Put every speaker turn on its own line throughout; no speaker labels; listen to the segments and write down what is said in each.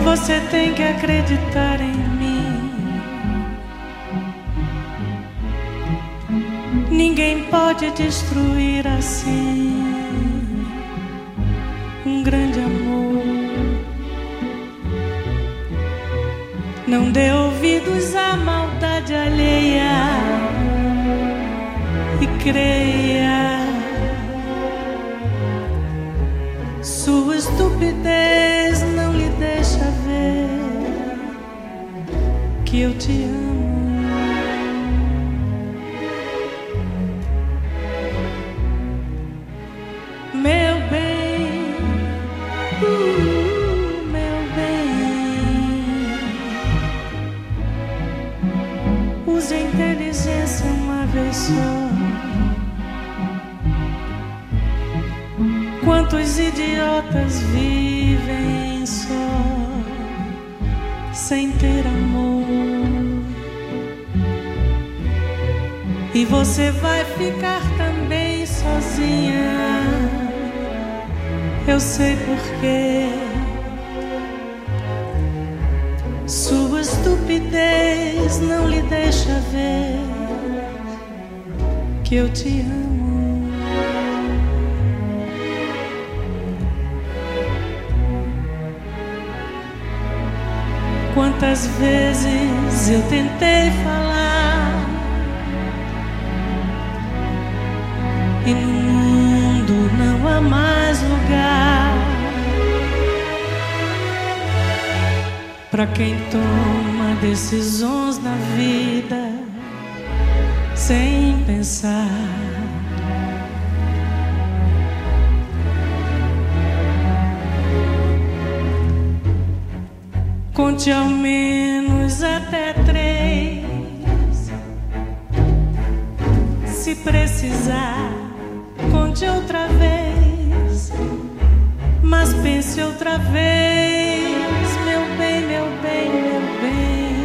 Você tem que acreditar em mim. Ninguém pode destruir assim um grande amor. Não dê ouvidos à maldade alheia e creia. Sua estupidez não lhe deixa ver que eu te amo. Meu bem, meu bem, use a inteligência uma vez só. Quantos idiotas vivem só, sem ter amor? E você vai ficar também sozinha. Eu sei porquê. Sua estupidez não lhe deixa ver que eu te amo. Quantas vezes eu tentei falar e no mundo não há mais lugar para quem toma decisões na vida sem pensar. Conte ao menos até 3. Se precisar, conte outra vez. Mas pense outra vez, meu bem, meu bem, meu bem.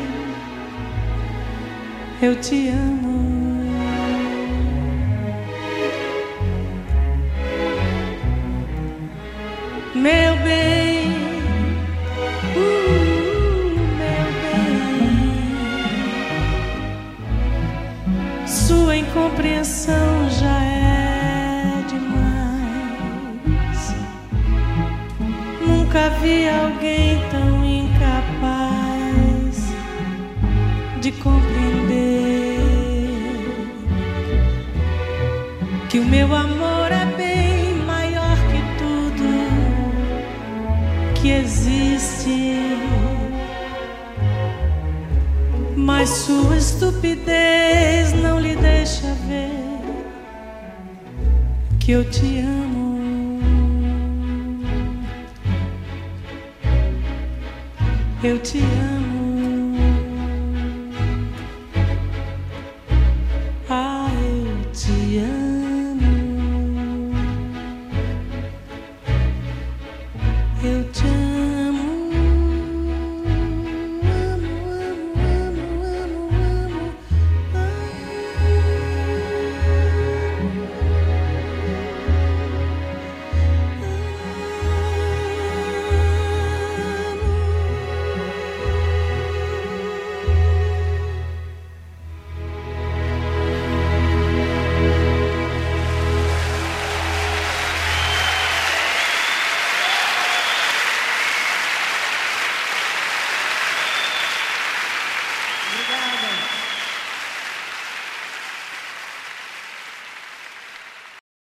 Eu te amo. Meu bem. Sua incompreensão já é demais. Nunca vi alguém tão incapaz de compreender que o meu amor é bem maior que tudo que existe. Mas sua estupidez não lhe deixa ver que eu te amo. Eu te amo.